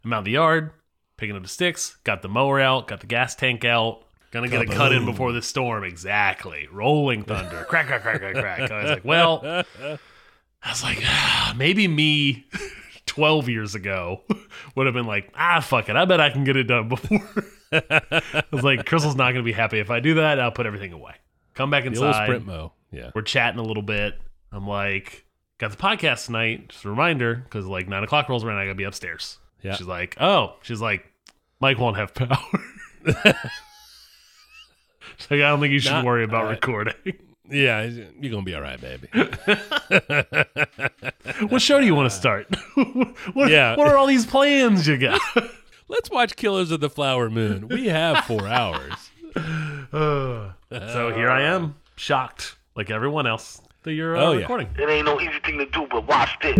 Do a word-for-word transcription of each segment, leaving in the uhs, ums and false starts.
I'm out in the yard, picking up the sticks, got the mower out, got the gas tank out. Gonna get Kaboom. a cut in before the storm. Exactly. Rolling thunder. Crack, crack, crack, crack, crack. I was like, well, I was like, ah, maybe me twelve years ago would have been like, ah, fuck it. I bet I can get it done before. I was like, Crystal's not going to be happy if I do that. I'll put everything away. Come back inside. The old sprint mo. Yeah. We're chatting a little bit. I'm like, got the podcast tonight. Just a reminder, because like nine o'clock rolls around, I got to be upstairs. Yeah. She's like, oh. She's like, Mike won't have power. She's like, I don't think you should Not, worry about right. recording. Yeah, you're going to be all right, baby. What show do you want to start? what, yeah. what are all these plans you got? Let's watch Killers of the Flower Moon. We have four hours. Uh, so here I am, shocked, like everyone else, that you're uh, oh, recording. Yeah. It ain't no easy thing to do, but watch this.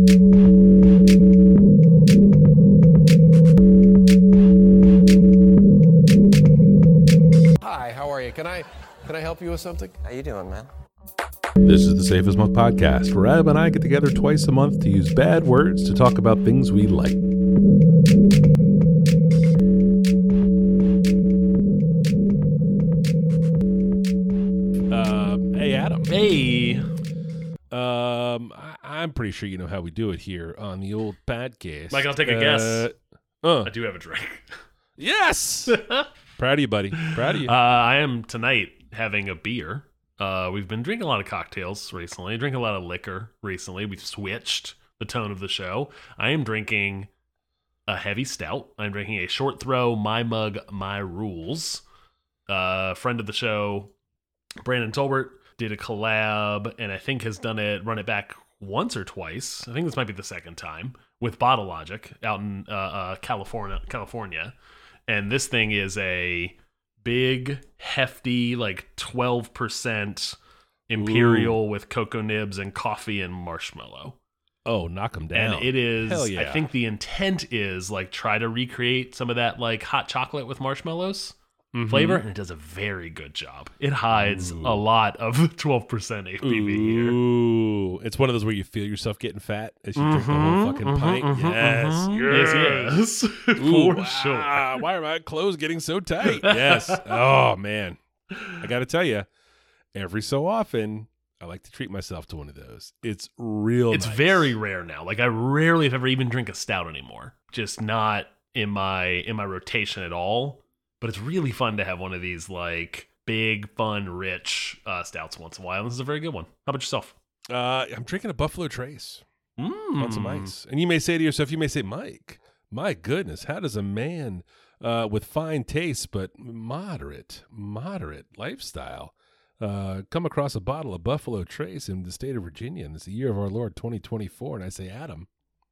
Hi, how are you? Can I can I help you with something? How you doing, man? This is the Safe as Month podcast, where Ab and I get together twice a month to use bad words to talk about things we like. Uh, hey, Adam. Hey. Um, I, I'm pretty sure you know how we do it here on the old podcast. Mike, I'll take a uh, guess. Uh, I do have a drink. Yes. Proud of you, buddy. Proud of you. Uh, I am tonight having a beer. Uh, we've been drinking a lot of cocktails recently. Drinking a lot of liquor recently. We've switched the tone of the show. I am drinking a heavy stout. I'm drinking a short throw, My Mug, My Rules. Uh, friend of the show, Brandon Tolbert, did a collab, and I think has done it, run it back once or twice. I think this might be the second time with Bottle Logic out in uh, uh, California. California. And this thing is a big, hefty, like twelve percent imperial Ooh. With cocoa nibs and coffee and marshmallow. Oh, knock them down. And it is, Hell yeah. I think the intent is like try to recreate some of that like hot chocolate with marshmallows mm-hmm. flavor, and it does a very good job. It hides Ooh. a lot of twelve percent A B V here. Ooh, it's one of those where you feel yourself getting fat as you mm-hmm, drink the whole fucking mm-hmm, pint. Mm-hmm, yes, mm-hmm. yes, yes, Ooh, for sure. Ah, why are my clothes getting so tight? Yes. Oh man, I got to tell you, every so often I like to treat myself to one of those. It's real. It's nice. very rare now. Like I rarely, if ever, even drink a stout anymore. Just not in my in my rotation at all. But it's really fun to have one of these like big, fun, rich uh, stouts once in a while. This is a very good one. How about yourself? Uh, I'm drinking a Buffalo Trace mm. on some ice. And you may say to yourself, you may say, Mike, my goodness, how does a man uh, with fine taste but moderate, moderate lifestyle uh, come across a bottle of Buffalo Trace in the state of Virginia? And it's the year of our Lord twenty twenty-four. And I say, Adam,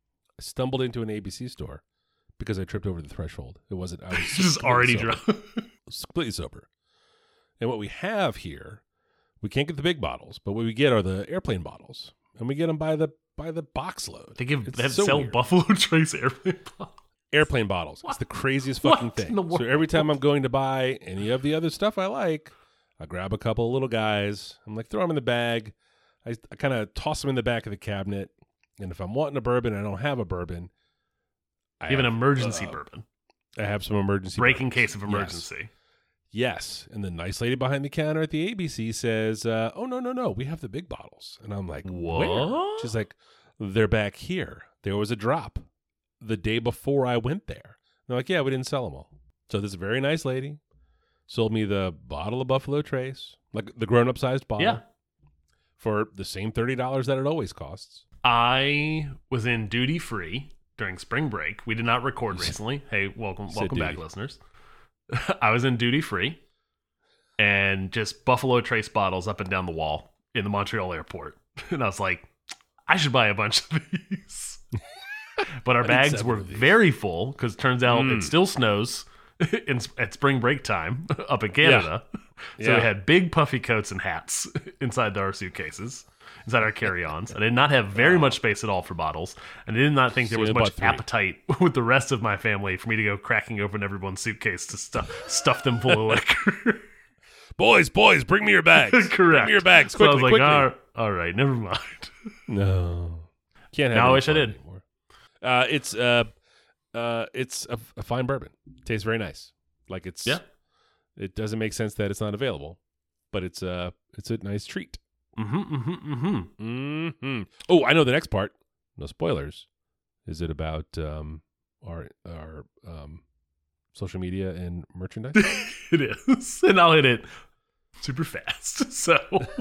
I stumbled into an A B C store. Because I tripped over the threshold. It wasn't, I was just already drunk. Completely sober. And what we have here, we can't get the big bottles, but what we get are the airplane bottles. And we get them by the by the box load. They give it's they have so sell weird. Buffalo Trace airplane bottles. Airplane bottles. What? It's the craziest fucking What thing. in the world? So every time I'm going to buy any of the other stuff I like, I grab a couple of little guys. I'm like, throw them in the bag. I, I kind of toss them in the back of the cabinet. And if I'm wanting a bourbon and I don't have a bourbon, You have an emergency uh, bourbon. I have some emergency Breaking bourbons. case of emergency. Yes. yes. And the nice lady behind the counter at the A B C says, uh, oh, no, no, no. We have the big bottles. And I'm like, what? Where? She's like, they're back here. There was a drop the day before I went there. And they're like, yeah, we didn't sell them all. So this very nice lady sold me the bottle of Buffalo Trace, like the grown-up sized bottle, Yeah. for the same thirty dollars that it always costs. I was in duty free during spring break. We did not record recently. Hey, welcome, Said welcome back, duty. listeners. I was in duty free, and just Buffalo Trace bottles up and down the wall in the Montreal airport. And I was like, I should buy a bunch of these. But our bags were very full because it turns out Mm. it still snows in, at spring break time up in Canada. Yeah. So Yeah. we had big puffy coats and hats inside our suitcases. Inside our carry-ons. I did not have very Wow. much space at all for bottles. And I did not think there So was you much bought three. appetite with the rest of my family for me to go cracking open everyone's suitcase to stuff stuff them full of liquor. Boys, boys, bring me your bags. Correct. Bring me your bags So quickly, I was like, quickly. all, all right, never mind. No. Can't have Now I any wish I fun did. anymore. Uh, it's uh, uh, it's a, a fine bourbon. Tastes very nice. Like it's Yeah. It doesn't make sense that it's not available, but it's a it's a nice treat. Mm-hmm, mm-hmm, mm-hmm. Mm-hmm. Oh, I know the next part. No spoilers. Is it about um, our our um, social media and merchandise? It is. And I'll hit it super fast. So,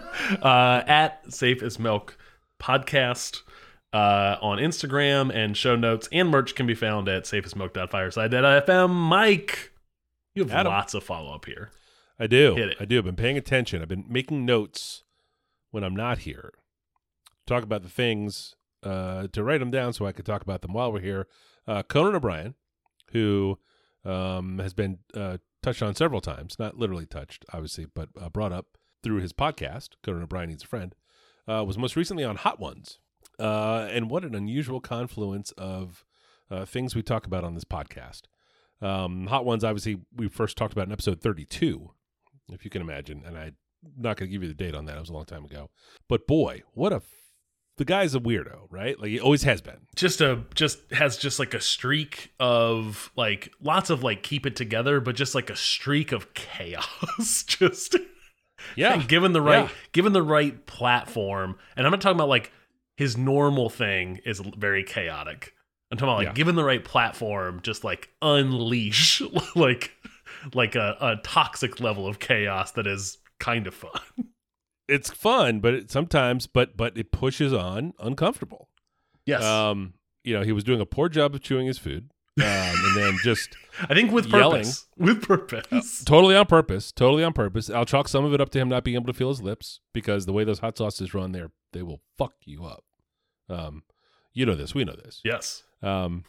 uh, at Safe as Milk Podcast uh, on Instagram, and show notes and merch can be found at safeasmilk dot fireside dot f m. Mike, you have Adam. lots of follow up here. I do. Hit it. I do. I've been paying attention. I've been making notes when I'm not here. Talk about the things, uh, to write them down so I could talk about them while we're here. Uh, Conan O'Brien, who um, has been uh, touched on several times, not literally touched, obviously, but uh, brought up through his podcast, Conan O'Brien Needs a Friend, uh, was most recently on Hot Ones. Uh, and what an unusual confluence of uh, things we talk about on this podcast. Um, Hot Ones, obviously, we first talked about in episode thirty-two, if you can imagine, and I'm not going to give you the date on that. It was a long time ago. But boy, what a... F- the guy's a weirdo, right? Like, he always has been. Just a just has just like a streak of like lots of like keep it together, but just like a streak of chaos. Just Yeah. and given the right Yeah. given the right platform, and I'm not talking about like his normal thing is very chaotic. I'm talking about like Yeah. given the right platform, just like unleash like like a, a toxic level of chaos that is kind of fun. It's fun, but it, sometimes, but but it pushes on uncomfortable. Yes, Um, you know, he was doing a poor job of chewing his food, um, and then just I think with yelling. purpose. With purpose. totally on purpose, totally on purpose. I'll chalk some of it up to him not being able to feel his lips, because the way those hot sauces run, there, they will fuck you up. Um, you know this, we know this. Yes. Um,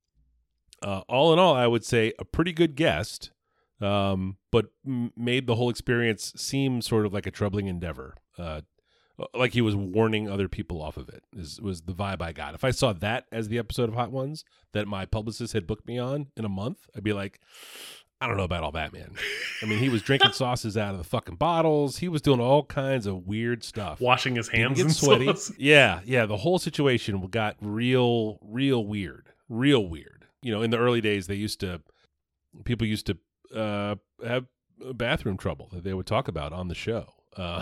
uh, all in all, I would say a pretty good guest, um, but m- made the whole experience seem sort of like a troubling endeavor. Uh, like he was warning other people off of it, is was the vibe I got. If I saw that as the episode of Hot Ones that my publicist had booked me on in a month, I'd be like, I don't know about all that, man. I mean, he was drinking sauces out of the fucking bottles. He was doing all kinds of weird stuff. Washing his Didn't hands get and sweaty. sauce. Yeah, yeah. The whole situation got real, real weird, real weird. You know, in the early days, they used to, people used to uh, have bathroom trouble that they would talk about on the show. Uh,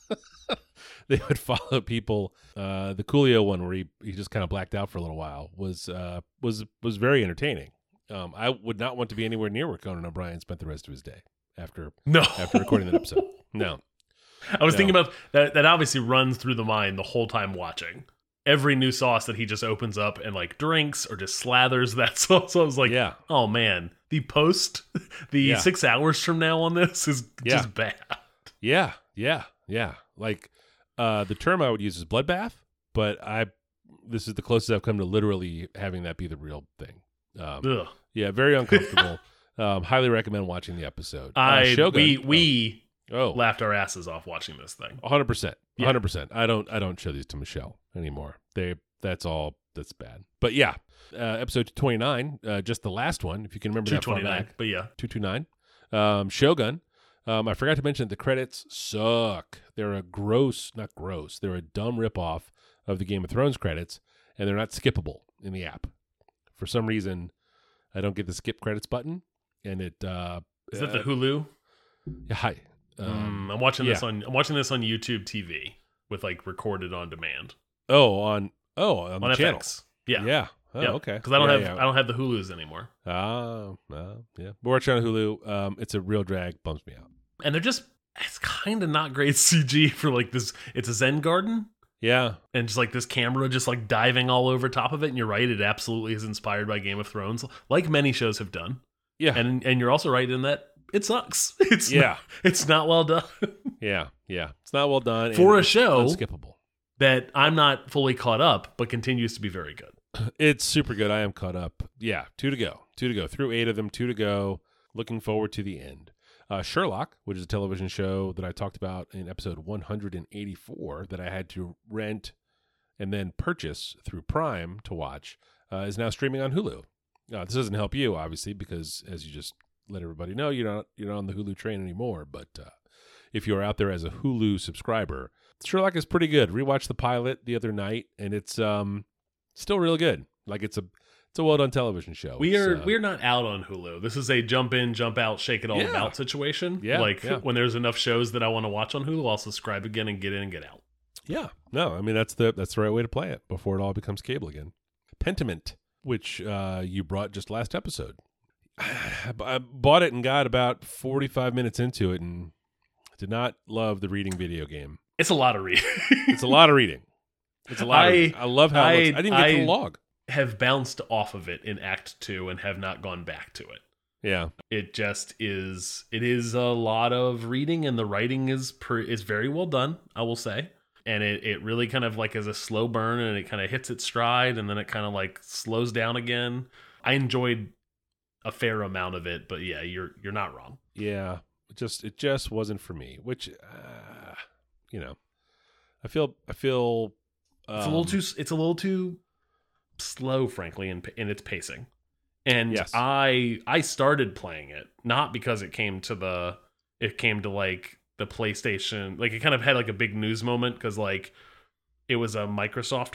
they would follow people. Uh, the Coolio one, where he, he just kind of blacked out for a little while, was uh, was was very entertaining. Um, I would not want to be anywhere near where Conan O'Brien spent the rest of his day after No. after recording that episode. No. I was No. thinking about that. That obviously runs through the mind the whole time watching. Every new sauce that he just opens up and like drinks or just slathers that sauce. So I was like, Yeah. oh man, the post, the Yeah. six hours from now on this is Yeah. just bad. Yeah, yeah, yeah. Like uh, the term I would use is bloodbath, but I this is the closest I've come to literally having that be the real thing. Um, Ugh. yeah, very uncomfortable. um, highly recommend watching the episode. Uh, I Shogun. we we oh, laughed our asses off watching this thing. one hundred percent, Yeah. one hundred percent. I don't I don't show these to Michelle anymore. They that's all that's bad. But yeah, uh, episode two twenty-nine, uh, just the last one, if you can remember Two that far twenty nine, back. but yeah, two twenty-nine. Um, Shogun. Um, I forgot to mention the credits suck. They're a gross, not gross. They're a dumb ripoff of the Game of Thrones credits, and they're not skippable in the app. For some reason, I don't get the skip credits button, and it. Uh, is that uh, the Hulu? Yeah, hi. Um, Mm, I'm watching this yeah. on I'm watching this on YouTube T V with like recorded on demand Oh, on oh on, on the F channel. X. Yeah, Yeah. Oh, yeah. okay. Because I don't Yeah, have yeah. I don't have the Hulus anymore, Ah, uh, yeah. We're watching on Hulu. Um, it's a real drag. Bums me out. and they're just it's kind of not great C G for like this. It's a Zen garden. Yeah. And just like this camera just like diving all over top of it. And you're right, it absolutely is inspired by Game of Thrones, like many shows have done. Yeah. And and you're also right in that it sucks. It's Yeah. not, it's not well done. yeah. Yeah. It's not well done. For and a it's show- unskippable. That I'm not fully caught up, but continues to be very good. It's super good. I am caught up. Yeah, two to go. Two to go. Through eight of them, two to go. Looking forward to the end. Uh, Sherlock, which is a television show that I talked about in episode one hundred eighty-four that I had to rent and then purchase through Prime to watch, uh, is now streaming on Hulu. Uh, this doesn't help you, obviously, because as you just let everybody know, you're not you're not on the Hulu train anymore. But uh, if you're out there as a Hulu subscriber, Sherlock is pretty good. Rewatched the pilot the other night, and it's um still real good. Like it's a it's a well done television show. We are It's, uh, we're not out on Hulu. This is a jump in, jump out, shake it all Yeah. about situation. Yeah, like yeah. when there's enough shows that I want to watch on Hulu, I'll subscribe again and get in and get out. yeah. No, I mean that's the that's the right way to play it before it all becomes cable again. Pentiment, which uh, you brought just last episode. I bought it and got about forty-five minutes into it and did not love the reading video game. It's a lot of reading. It's a lot of reading. It's a lot. I- of reading. I love how it looks. I- I didn't get to I- the log. have bounced off of it in Act Two and have not gone back to it. Yeah, It just is. It is a lot of reading, and the writing is pre, is very well done, I will say. And it, it really kind of like is a slow burn, and it kind of hits its stride, and then it kind of like slows down again. I enjoyed a fair amount of it, but yeah, you're you're not wrong. yeah. It just it just wasn't for me. Which, uh, you know, I feel I feel um, It's a little too. It's a little too slow, frankly, in in its pacing. And Yes. I I started playing it not because it came to the it came to like the PlayStation, like it kind of had like a big news moment because like it was a Microsoft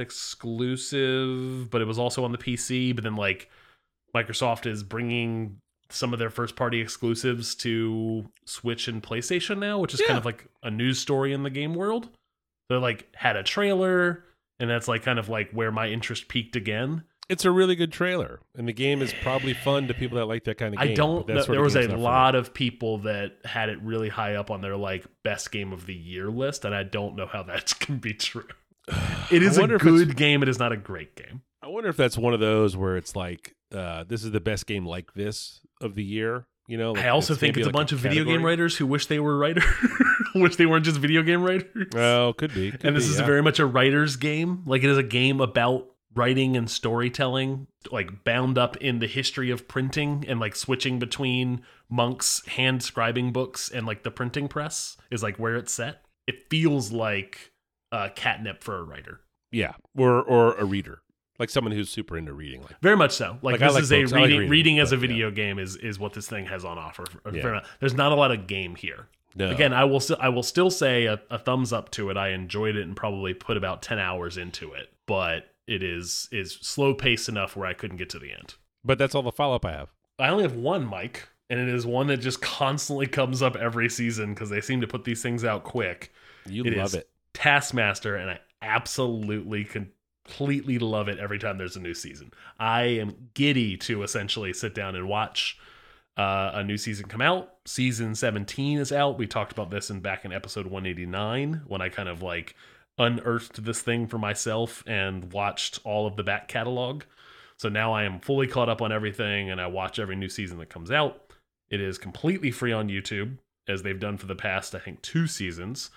exclusive, but it was also on the P C. But then like Microsoft is bringing some of their first party exclusives to Switch and PlayStation now, which is Yeah. kind of like a news story in the game world. They like had a trailer, and that's like kind of like where my interest peaked again. It's a really good trailer, and the game is probably fun to people that like that kind of game. I don't but know. that sort There of was a game's not for me. lot of people that had it really high up on their like best game of the year list, and I don't know how that can be true. It is I a wonder if it's- good game. It is not a great game. I wonder if that's one of those where it's like, uh, this is the best game like this of the year. You know, like I also think maybe it's a like bunch of video game category. writers who wish they were writers, wish they weren't just video game writers. Oh, could be. could and this be, is yeah. very much a writer's game. Like it is a game about writing and storytelling, like bound up in the history of printing and like switching between monks hand scribing books and like the printing press is like where it's set. It feels like uh, catnip for a writer. yeah, or or a reader, like someone who's super into reading. Like Very much so. Like, Like, I this like is a books. I like reading, reading, reading as a but, yeah. video game is is what this thing has on offer. A Yeah. fair amount. There's not a lot of game here. no, Again, I will still I will still say a, a thumbs up to it. I enjoyed it and probably put about ten hours into it, but it is is slow paced enough where I couldn't get to the end. but that's all the follow up I have. I only have one, Mike, and it is one that just constantly comes up every season because they seem to put these things out quick. You It love is it. Taskmaster, and I absolutely completely love it every time there's a new season. I am giddy to essentially sit down and watch uh, a new season come out. Season seventeen is out. We talked about this in back in episode one eighty-nine when I kind of like unearthed this thing for myself and watched all of the back catalog. So now I am fully caught up on everything, and I watch every new season that comes out. It is completely free on YouTube, as they've done for the past, I think, two seasons.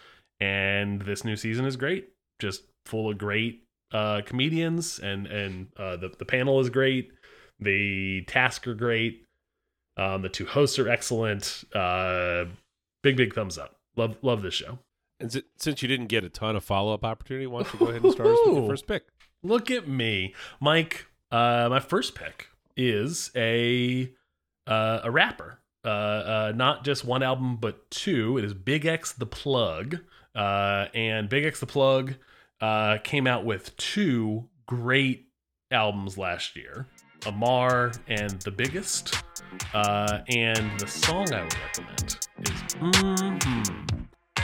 And this new season is great. Just full of great uh, comedians, and and uh, the the panel is great. The tasks are great. Um, the two hosts are excellent. Uh, big big thumbs up. Love love this show. And si- since you didn't get a ton of follow up opportunity, why don't you go ahead and start us with your Ooh. first pick? Look at me, Mike. Uh, my first pick is a uh, a rapper. Uh, uh, not just one album, but two. It is Big X the Plug. Uh, and Big X the Plug uh, came out with two great albums last year, Amar and The Biggest. Uh, and the song I would recommend is mm-hmm.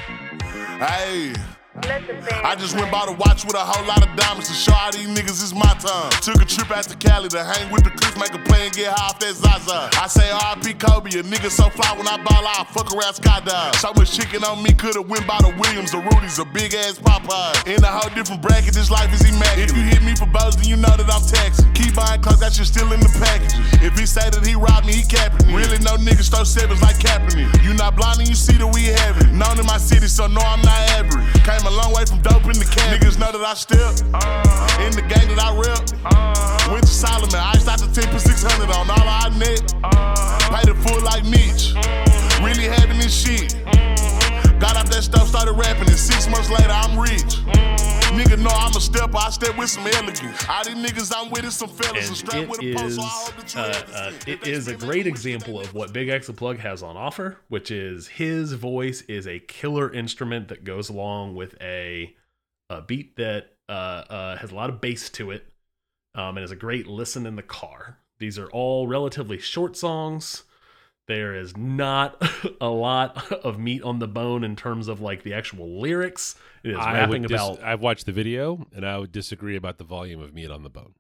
Hey, I just went by the watch with a whole lot of diamonds to show all these niggas it's my time. Took a trip out to Cali to hang with the Crips, make a play and get high off that Zaza. I say R I P Kobe, a nigga so fly when I ball out, fuck around skydive. So much chicken on me, coulda went by the Williams, the Rudy's, a big ass Popeye. In a whole different bracket, this life is immaculate. If you hit me for bows, then you know that I'm taxing. Keep buying clothes, got you still in the packages. If he say that he robbed me, he capping me. Really no niggas throw sevens like Kaepernick. You not blind and you see that we have it. Known in my city, so no, I'm not average. Came a long way from dope in the can. Niggas know that I step uh, in the game that I rep. Uh, Went to Solomon, iced out the ten for six hundred on all our net. Uh, Paid it full like Mitch. Really having this shit. Got out that stuff, started rapping, and six months later I'm rich. Nigga know I'm a stepper, I step with some elegance. All these niggas I'm with is some fellas, and strapped And with it a post, is so I hope that you uh, have uh, this. it is a great example of what Big X the Plug has on offer, which is his voice is a killer instrument that goes along with a, a beat that uh, uh, has a lot of bass to it. um, and is a great listen in the car. These are all relatively short songs. There is not a lot of meat on the bone in terms of like the actual lyrics. It is I rapping would dis- about. I've watched the video, and I would disagree about the volume of meat on the bone.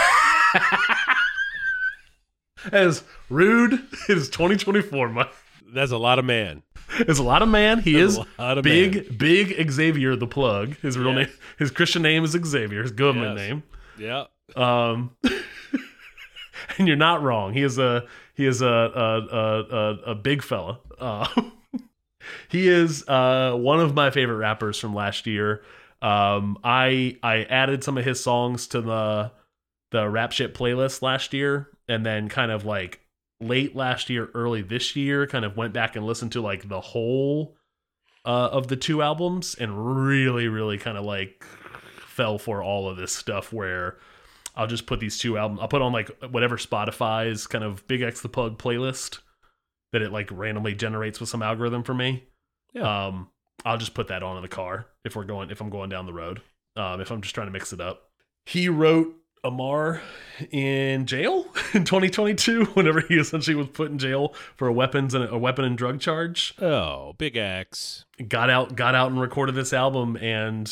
As rude is twenty twenty-four, Mike. That's a lot of man. It's a lot of man. He That's is a lot of big, man. big Xavier the Plug. His real Yes. name, his Christian name is Xavier. His government Yes. name. Yeah. Um, and you're not wrong. He is a he is a a a, a, a big fella. Uh, he is uh, one of my favorite rappers from last year. Um, I I added some of his songs to the the rap shit playlist last year, and then kind of like late last year, early this year, kind of went back and listened to like the whole uh, of the two albums, and really, really kind of like fell for all of this stuff where I'll just put these two albums, I'll put on like whatever Spotify's kind of Big X the Plug playlist that it like randomly generates with some algorithm for me. Yeah. Um, I'll just put that on in the car if we're going, if I'm going down the road, um, if I'm just trying to mix it up. He wrote Amar in jail in twenty twenty-two whenever he essentially was put in jail for a weapons and a weapon and drug charge. Oh, Big X. Got out, got out and recorded this album and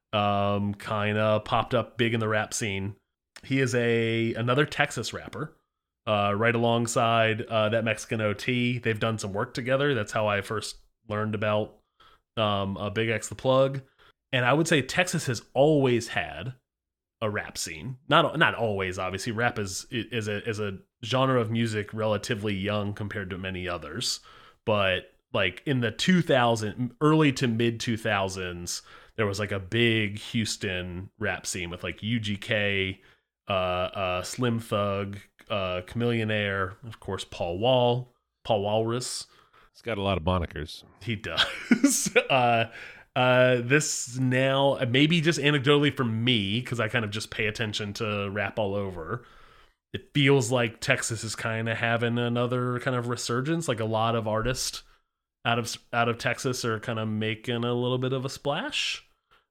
um, kind of popped up big in the rap scene. He is a another Texas rapper, uh, right alongside uh, that Mexican O T. They've done some work together. That's how I first learned about um, uh, Big X the Plug. And I would say Texas has always had a rap scene. Not not always, obviously. Rap is is a is a genre of music relatively young compared to many others. But like in the two thousands, early to mid two thousands, there was like a big Houston rap scene with like U G K, uh, uh, Slim Thug, uh, Chameleonaire, of course, Paul Wall, Paul Walrus. It's got a lot of monikers. He does. uh, uh, this now, maybe just anecdotally for me, because I kind of just pay attention to rap all over. It feels like Texas is kind of having another kind of resurgence. Like a lot of artists out of out of Texas are kind of making a little bit of a splash.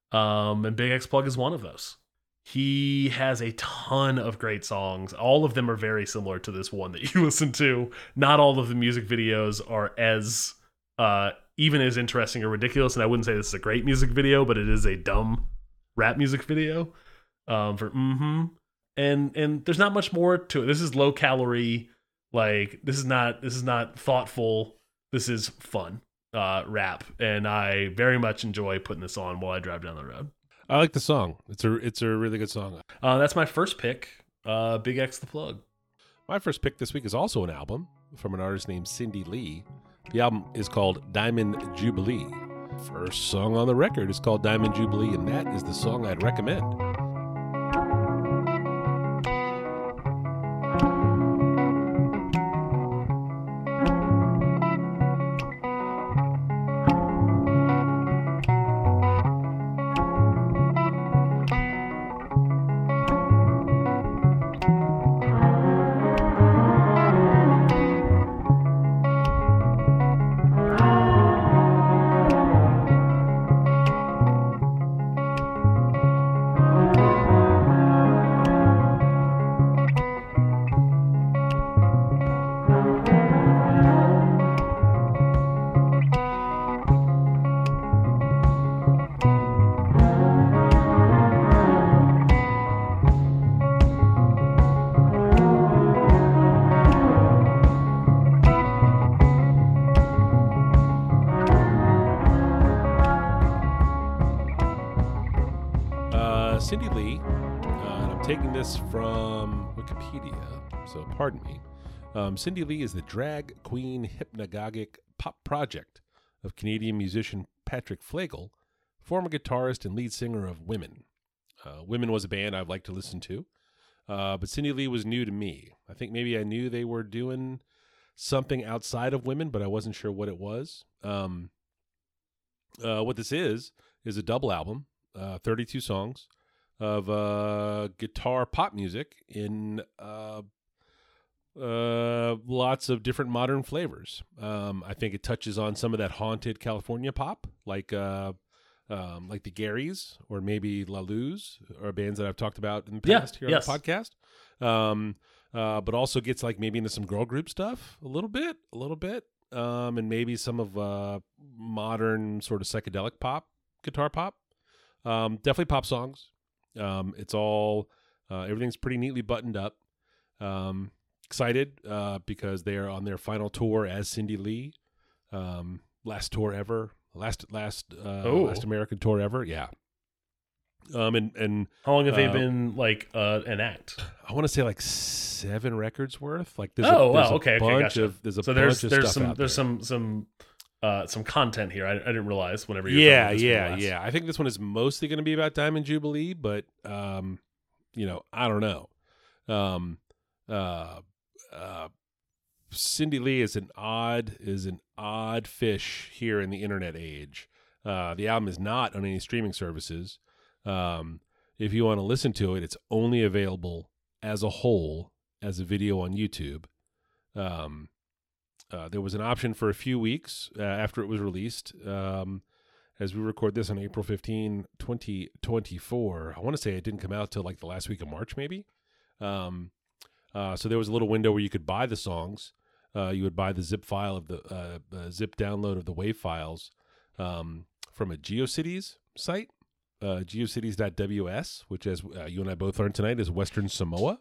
Um, and Big X Plug is one of those. He has a ton of great songs. All of them are very similar to this one that you listen to. Not all of the music videos are as uh, even as interesting or ridiculous. And I wouldn't say this is a great music video, but it is a dumb rap music video. Um, for mm-hmm. And and there's not much more to it. This is low calorie. Like this is not this is not thoughtful. This is fun uh, rap, and I very much enjoy putting this on while I drive down the road. I like the song. It's a it's a really good song. Uh, that's my first pick, uh, Big X the Plug. My first pick this week is also an album from an artist named Cindy Lee. The album is called Diamond Jubilee. First song on the record is called Diamond Jubilee, and that is the song I'd recommend. Cindy Lee, uh, and I'm taking this from Wikipedia, so pardon me. Um, Cindy Lee is the drag queen hypnagogic pop project of Canadian musician Patrick Flegel, former guitarist and lead singer of Women. Uh, Women was a band I've liked to listen to, uh, but Cindy Lee was new to me. I think maybe I knew they were doing something outside of Women, but I wasn't sure what it was. Um, uh, what this is, is a double album, uh, thirty-two songs, of uh, guitar pop music in uh, uh, lots of different modern flavors. Um, I think it touches on some of that haunted California pop, like uh, um, like the Garys or maybe La Luz, or bands that I've talked about in the Yeah, past here yes. on the podcast. Um, uh, but also gets like maybe into some girl group stuff a little bit, a little bit, um, and maybe some of uh, modern sort of psychedelic pop, guitar pop. Um, definitely pop songs. Um, it's all uh, everything's pretty neatly buttoned up. Um, excited uh, because they are on their final tour as Cindy Lee. Um, last tour ever, last last uh, Oh. last American tour ever. Yeah. Um, and and How long have they Uh, been like uh, an act? I want to say like seven records worth. Like there's Oh, a, there's wow, a okay, okay, bunch gotcha. of there's a So bunch there's of there's stuff some out there's there. some some uh, some content here. I, I didn't realize whenever you yeah were yeah last. yeah. I think this one is mostly going to be about Diamond Jubilee, but um, you know, I don't know. Um, uh, uh, Cindy Lee is an odd is an odd fish here in the internet age. Uh, the album is not on any streaming services. Um, if you want to listen to it, it's only available as a whole as a video on YouTube. Um, uh, there was an option for a few weeks uh, after it was released. Um, as we record this on April fifteenth, twenty twenty-four, I want to say it didn't come out till like the last week of March, maybe. Um, uh, so there was a little window where you could buy the songs. Uh, you would buy the zip file of the uh, uh, zip download of the WAV files um, from a GeoCities site, uh, geocities dot W S, which, as uh, you and I both learned tonight, is Western Samoa.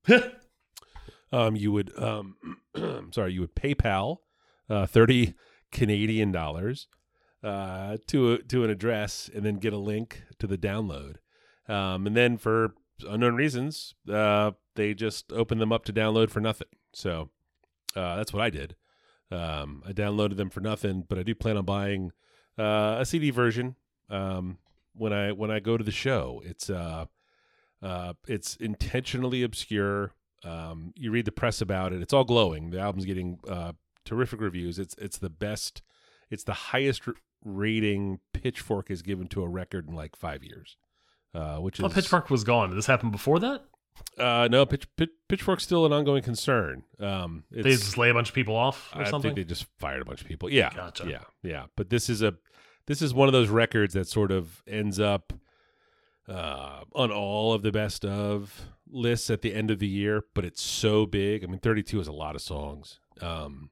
um, you would, um, sorry, you would PayPal uh, thirty Canadian dollars uh, to a, to an address, and then get a link to the download. Um, and then for unknown reasons, uh, they just opened them up to download for nothing. So. Uh, that's what I did. Um, I downloaded them for nothing, but I do plan on buying uh, a C D version um, when I when I go to the show. It's uh, uh, it's intentionally obscure. Um, you read the press about it; it's all glowing. The album's getting uh, terrific reviews. It's it's the best. It's the highest r- rating Pitchfork has given to a record in like five years. Uh, which I is thought Pitchfork was gone. Did this happen before that? Uh, no, pitch, pitch, Pitchfork's still an ongoing concern. Um, it's, They just lay a bunch of people off or I something? think they just fired a bunch of people. Yeah, Gotcha. yeah, yeah. But this is a this is one of those records that sort of ends up uh, on all of the best of lists at the end of the year. But it's so big. I mean, thirty-two is a lot of songs. Um,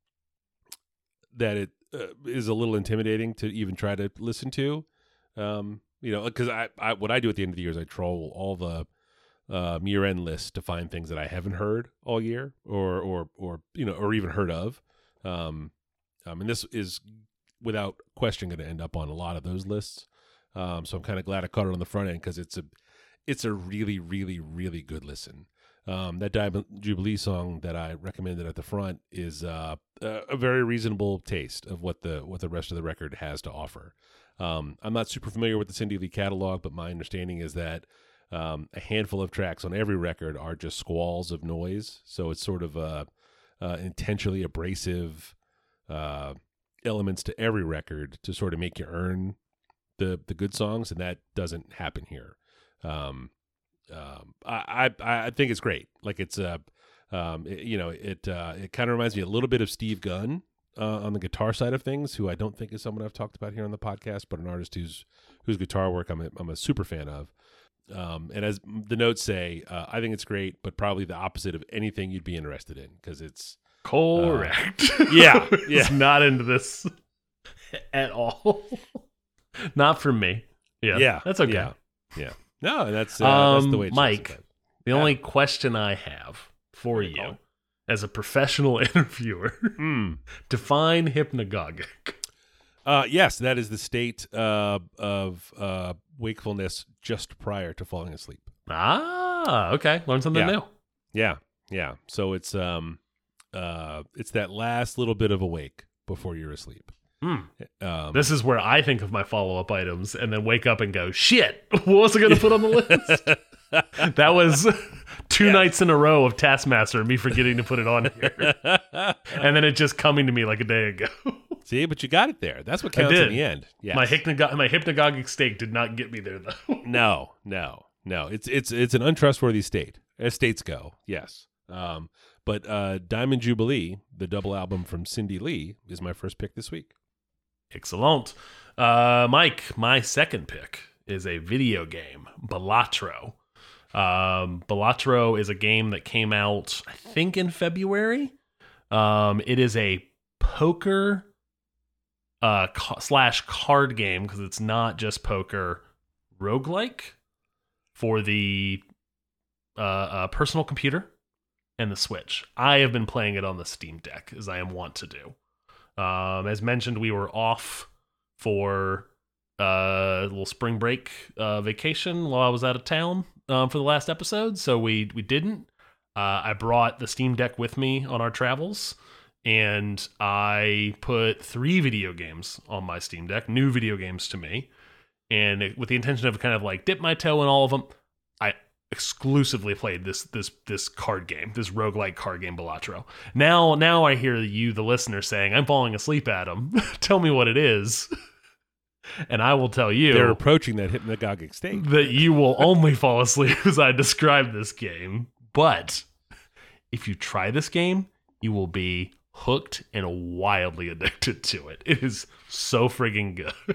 that it uh, is a little intimidating to even try to listen to. Um, you know, because I, I what I do at the end of the year is I troll all the Um, year-end list to find things that I haven't heard all year, or or or you know, or even heard of. Um, um, and this is without question going to end up on a lot of those lists. Um, so I'm kind of glad I caught it on the front end because it's a it's a really really really good listen. Um, that Diamond Jubilee song that I recommended at the front is uh, a, a very reasonable taste of what the what the rest of the record has to offer. Um, I'm not super familiar with the Cindy Lee catalog, but my understanding is that Um, a handful of tracks on every record are just squalls of noise. So it's sort of uh, uh, intentionally abrasive uh, elements to every record to sort of make you earn the the good songs, and that doesn't happen here. Um, um, I, I I think it's great. Like it's uh, um, it, you know, it uh, it kind of reminds me a little bit of Steve Gunn uh, on the guitar side of things, who I don't think is someone I've talked about here on the podcast, but an artist whose whose guitar work I'm a, I'm a super fan of. Um, and as the notes say, uh, I think it's great, but probably the opposite of anything you'd be interested in, because it's Correct. Uh, yeah, yeah. It's not into this at all. Not for me. Yeah, yeah, that's okay. Yeah, yeah. No, that's uh, um, that's the way. It's Mike, sometimes. the Yeah. only question I have for you, call. as a professional interviewer, Mm. define hypnagogic. Uh, yes, that is the state uh, of uh, wakefulness just prior to falling asleep. Ah, okay. Learn something Yeah. new. Yeah, yeah. So it's um, uh, it's that last little bit of awake before you're asleep. Hmm. Um, This is where I think of my follow-up items and then wake up and go, shit, what was I going to put on the list? That was two Yeah. nights in a row of Taskmaster and me forgetting to put it on here. And then it just coming to me like a day ago. See, but you got it there. That's what I counts in did. the end. Yes. My, hypnago- my hypnagogic state did not get me there, though. No, no, no. It's it's it's an untrustworthy state, as states go. Yes. Um, but uh, Diamond Jubilee, the double album from Cindy Lee, is my first pick this week. Excellent. Uh, Mike, my second pick is a video game, Balatro. Um, Balatro is a game that came out, I think, in February. Um, it is a poker uh, ca- slash card game, because it's not just poker, roguelike for the uh, uh, personal computer and the Switch. I have been playing it on the Steam Deck, as I am wont to do. Um, as mentioned, we were off for uh, a little spring break uh, vacation while I was out of town um, for the last episode, so we we didn't. Uh, I brought the Steam Deck with me on our travels, and I put three video games on my Steam Deck, new video games to me, and it, with the intention of kind of like dip my toe in all of them. I exclusively played this this this card game, this roguelike card game, Balatro. Now, now I hear you, the listener, saying, I'm falling asleep, Adam. Tell me what it is. And I will tell you... They're approaching that hypnagogic state. That you will only fall asleep as I describe this game. But if you try this game, you will be hooked and wildly addicted to it. It is so friggin' good.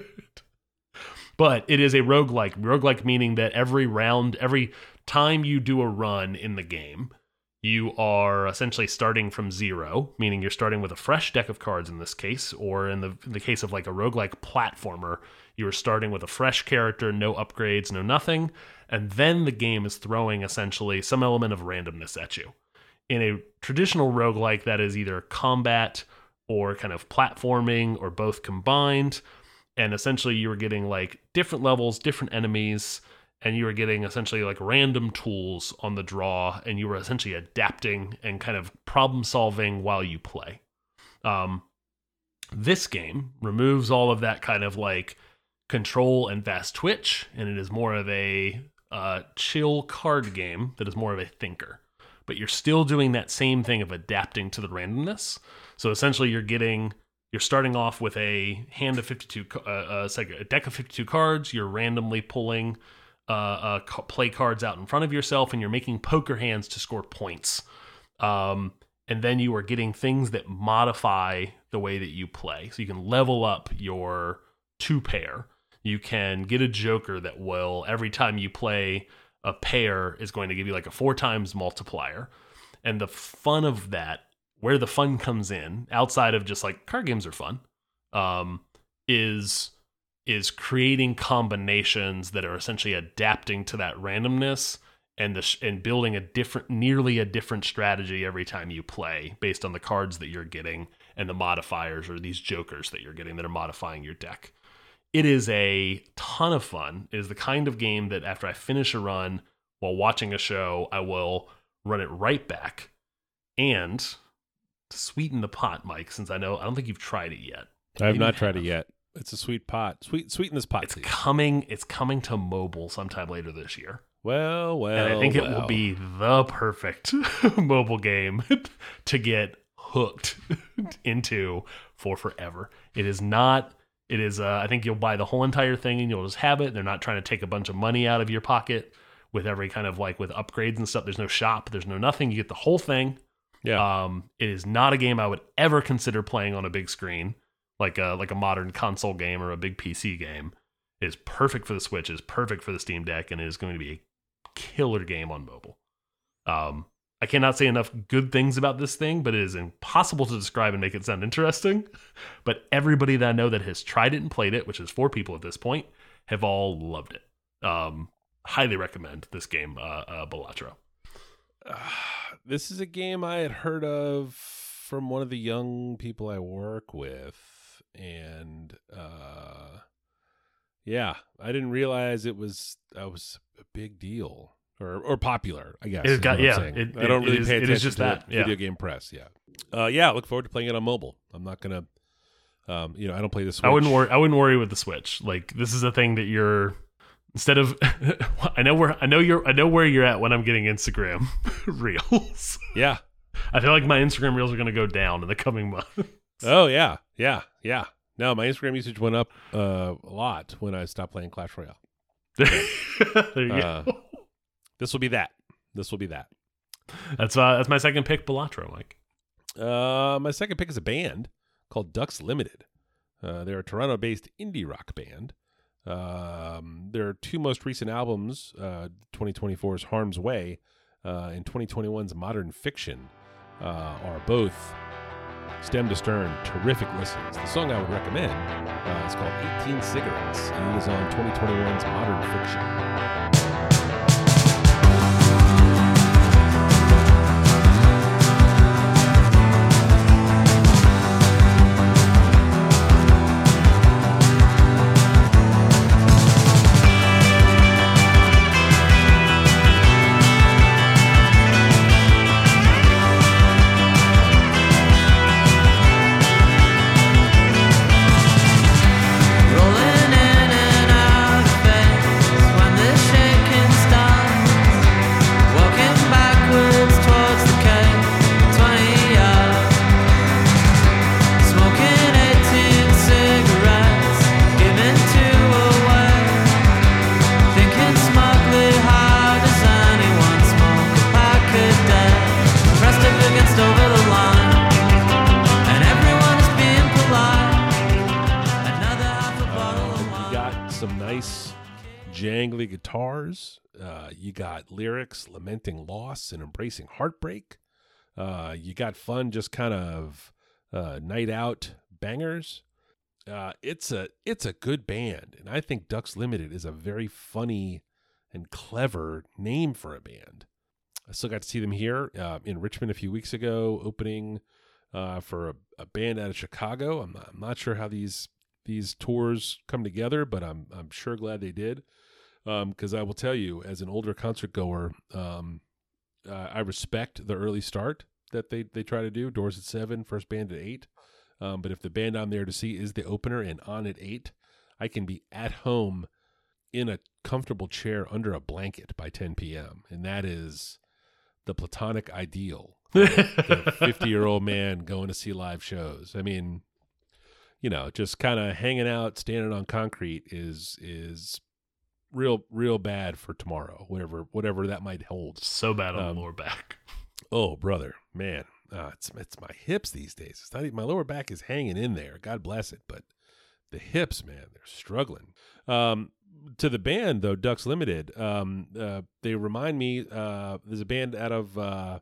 But it is a roguelike. Roguelike meaning that every round, every time you do a run in the game, you are essentially starting from zero, meaning you're starting with a fresh deck of cards in this case, or in the in the case of like a roguelike platformer, you're starting with a fresh character, no upgrades, no nothing, and then the game is throwing essentially some element of randomness at you. In a traditional roguelike, that is either combat or kind of platforming or both combined, and essentially you were getting like different levels, different enemies, and you were getting essentially like random tools on the draw, and you were essentially adapting and kind of problem solving while you play. Um, this game removes all of that kind of like control and fast twitch, and it is more of a uh, chill card game that is more of a thinker. But you're still doing that same thing of adapting to the randomness. So essentially you're getting... You're starting off with a hand of fifty-two, uh, uh, a deck of fifty-two cards. You're randomly pulling uh, uh, play cards out in front of yourself, and you're making poker hands to score points. Um, and then you are getting things that modify the way that you play. So you can level up your two pair. You can get a joker that will, every time you play a pair, is going to give you like a four times multiplier. And the fun of that, where the fun comes in, outside of just like card games are fun, um, is is creating combinations that are essentially adapting to that randomness and the sh- and building a different, nearly a different strategy every time you play based on the cards that you're getting and the modifiers or these jokers that you're getting that are modifying your deck. It is a ton of fun. It is the kind of game that after I finish a run while watching a show, I will run it right back. And to sweeten the pot, Mike, since I know I don't think you've tried it yet. I have not tried it yet. It's a sweet pot. Sweet, sweeten this pot. It's please. coming. It's coming to mobile sometime later this year. Well, well, and I think well. it will be the perfect mobile game to get hooked into for forever. It is not. It is. Uh, I think you'll buy the whole entire thing and you'll just have it. They're not trying to take a bunch of money out of your pocket with every kind of like with upgrades and stuff. There's no shop. There's no nothing. You get the whole thing. Yeah. Um, it is not a game I would ever consider playing on a big screen, like a like a modern console game or a big P C game. It is perfect for the Switch. It is perfect for the Steam Deck, and it is going to be a killer game on mobile. Um, I cannot say enough good things about this thing, but it is impossible to describe and make it sound interesting. But everybody that I know that has tried it and played it, which is four people at this point, have all loved it. Um, highly recommend this game, uh, uh, Balatro. Uh, this is a game I had heard of from one of the young people I work with, and uh, yeah, I didn't realize it was that was a big deal or or popular. I guess it got yeah. It, it, I don't it, really it is, pay attention it is just to that yeah. video game press. Yeah, uh, yeah. I look forward to playing it on mobile. I'm not gonna, um, you know, I don't play the Switch. I wouldn't worry. I wouldn't worry with the Switch. Like this is a thing that you're. Instead of, I know where I know you're. I know where you're at when I'm getting Instagram reels. Yeah, I feel like my Instagram reels are going to go down in the coming months. Oh yeah, yeah, yeah. No, my Instagram usage went up uh, a lot when I stopped playing Clash Royale. There you Uh, go. This will be that. This will be that. That's uh, that's my second pick, Balatro, Mike. Uh, my second pick is a band called Ducks Limited. Uh, they're a Toronto-based indie rock band. Um, their two most recent albums, uh, twenty twenty-four's Harm's Way uh, and twenty twenty-one's Modern Fiction, uh, are both stem to stern terrific listens. The song I would recommend uh, is called eighteen Cigarettes, and it is on twenty twenty-one's Modern Fiction. Rolling in and out of bed when the shaking jangly guitars. Uh, you got lyrics lamenting loss and embracing heartbreak. Uh, you got fun, just kind of uh, night out bangers. Uh, it's a it's a good band, and I think Ducks Limited is a very funny and clever name for a band. I still got to see them here uh, in Richmond a few weeks ago, opening uh, for a, a band out of Chicago. I'm not, I'm not sure how these these tours come together, but I'm I'm sure glad they did. Because um, I will tell you, as an older concert goer, um, uh, I respect the early start that they, they try to do. Doors at seven, first band at eight. Um, but if the band I'm there to see is the opener and on at eight, I can be at home in a comfortable chair under a blanket by ten p.m. And that is the platonic ideal. The fifty-year-old man going to see live shows. I mean, you know, just kind of hanging out, standing on concrete is is real real bad for tomorrow, whatever whatever that might hold. So bad on Um, the lower back. Oh, brother, man, uh, it's it's my hips these days. It's not even, my lower back is hanging in there. God bless it, but the hips, man, they're struggling. Um, to the band though, Ducks Limited, um, uh, they remind me. Uh, there's a band out of uh,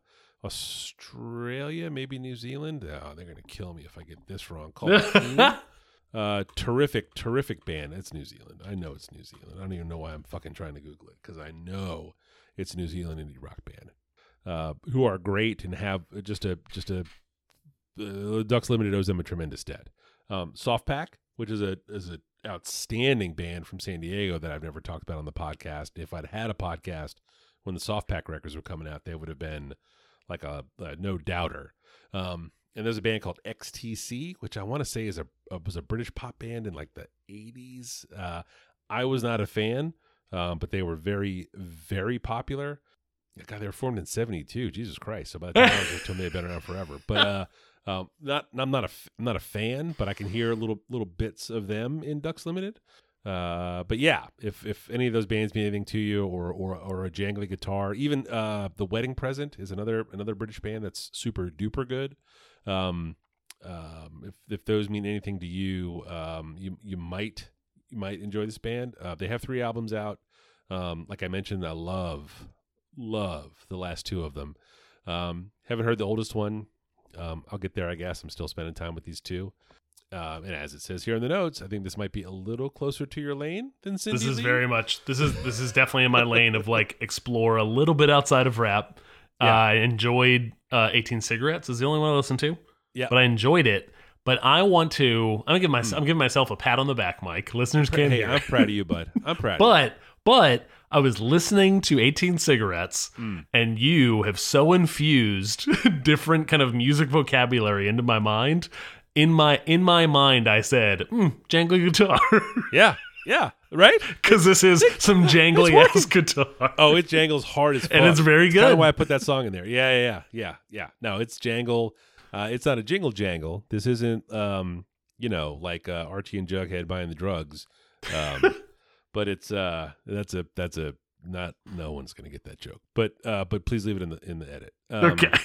Australia, maybe New Zealand. Oh, they're gonna kill me if I get this wrong. Called Queen. Uh, terrific, terrific band. It's New Zealand. I know it's New Zealand. I don't even know why I'm fucking trying to Google it, because I know it's a New Zealand indie rock band. Uh, who are great and have just a just a uh, Ducks Limited owes them a tremendous debt. Um, Softpack, which is a is an outstanding band from San Diego that I've never talked about on the podcast. If I'd had a podcast when the Softpack records were coming out, they would have been like a, a no doubter. Um, and there's a band called X T C, which I want to say is a, a was a British pop band in like the eighties. Uh, I was not a fan, um, but they were very very popular. God, they were formed in seventy-two. Jesus Christ! So by the time I was there, told me they've been around forever. But uh, um, not, I'm not a, I'm not a fan, but I can hear little, little bits of them in Ducks Limited. Uh, but yeah, if, if any of those bands mean anything to you, or, or, or a jangly guitar, even uh, the Wedding Present is another, another British band that's super duper good. Um, um, if, if those mean anything to you, um, you, you might, you might enjoy this band. Uh, they have three albums out. Um, like I mentioned, I love. Love the last two of them. Um, haven't heard the oldest one. Um, I'll get there, I guess. I'm still spending time with these two. Um, and as it says here in the notes, I think this might be a little closer to your lane than Cindy This is Lee. very much. This is this is definitely in my lane of like explore a little bit outside of rap. Yeah. Uh, I enjoyed uh, eighteen Cigarettes. Is the only one I listened to. Yeah, but I enjoyed it. But I want to. I'm giving myself. I'm giving myself a pat on the back, Mike. Listeners can't Hey, hear. I'm proud of you, bud. I'm proud. But of you. but I was listening to eighteen Cigarettes, Mm. and you have so infused different kind of music vocabulary into my mind. In my in my mind, I said, mm, "Jangly guitar," Yeah, yeah, right. because this is some jangly ass guitar. Oh, it jangles hard as fuck. And it's very That's kind good. of why I put that song in there. Yeah, yeah, yeah, yeah, yeah. No, it's jangle. Uh, it's not a jingle jangle. This isn't, um, you know, like uh, Archie and Jughead buying the drugs. Um, but it's uh, that's a that's a not. No one's gonna get that joke. But uh, but please leave it in the in the edit. Um, Okay.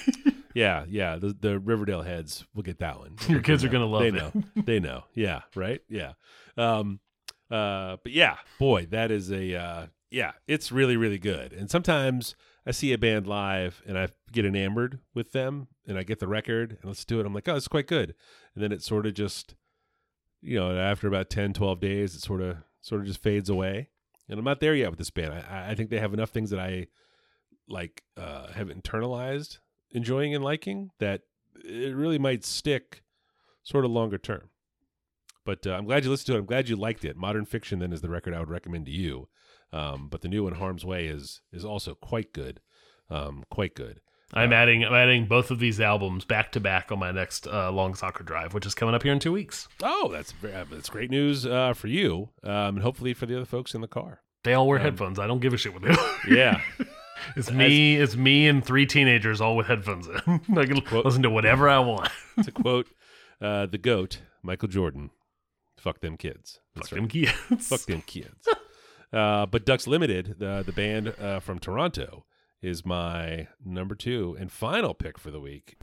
Yeah, yeah. The the Riverdale heads will get that one. Your kids are gonna love they it. Know. They know. Yeah. Right. Yeah. Um. Uh. But yeah, boy, that is a. Uh, yeah, it's really really good. And sometimes I see a band live and I get enamored with them, and I get the record and let's do it. I'm like, oh, it's quite good. And then it sort of just, you know, after about ten, twelve days, it sort of sort of just fades away. And I'm not there yet with this band. I, I think they have enough things that I like uh, have internalized enjoying and liking that it really might stick sort of longer term. But uh, I'm glad you listened to it. I'm glad you liked it. Modern Fiction then is the record I would recommend to you. Um, but the new one, Harm's Way, is is also quite good. Um, quite good. I'm uh, adding I'm adding both of these albums back to back on my next uh, long soccer drive, which is coming up here in two weeks. Oh, that's that's great news uh, for you, um, and hopefully for the other folks in the car. They all wear Um, headphones. I don't give a shit with them. Yeah. It's me, it's me and three teenagers all with headphones in. I can quote- listen to whatever I want. To quote uh, the GOAT, Michael Jordan, fuck them kids. Fuck That's them kids. Fuck them kids. uh, but Ducks Limited, the, the band uh, from Toronto, is my number two and final pick for the week.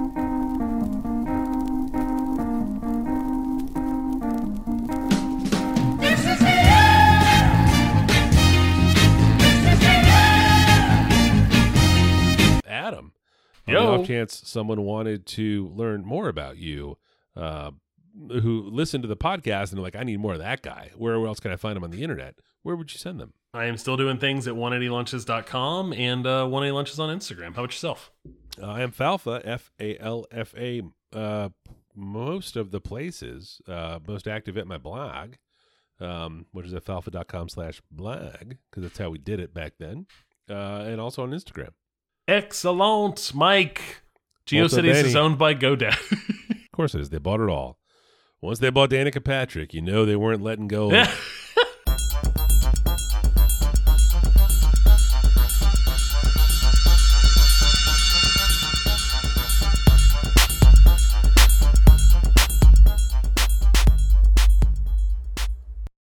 Adam. On Yo. the off chance someone wanted to learn more about you, uh, who listened to the podcast and they're like, I need more of that guy. Where else can I find him on the internet? Where would you send them? I am still doing things at one eighty lunches dot com and uh, one eighty lunches on Instagram. How about yourself? Uh, I am Falfa, F A L F A, uh, most of the places, uh, most active at my blog, um, which is at falfa.com slash blog, because that's how we did it back then, uh, and also on Instagram. Excellent, Mike. Molto GeoCities bene. is owned by GoDaddy. Of course it is. They bought it all. Once they bought Danica Patrick, you know they weren't letting go of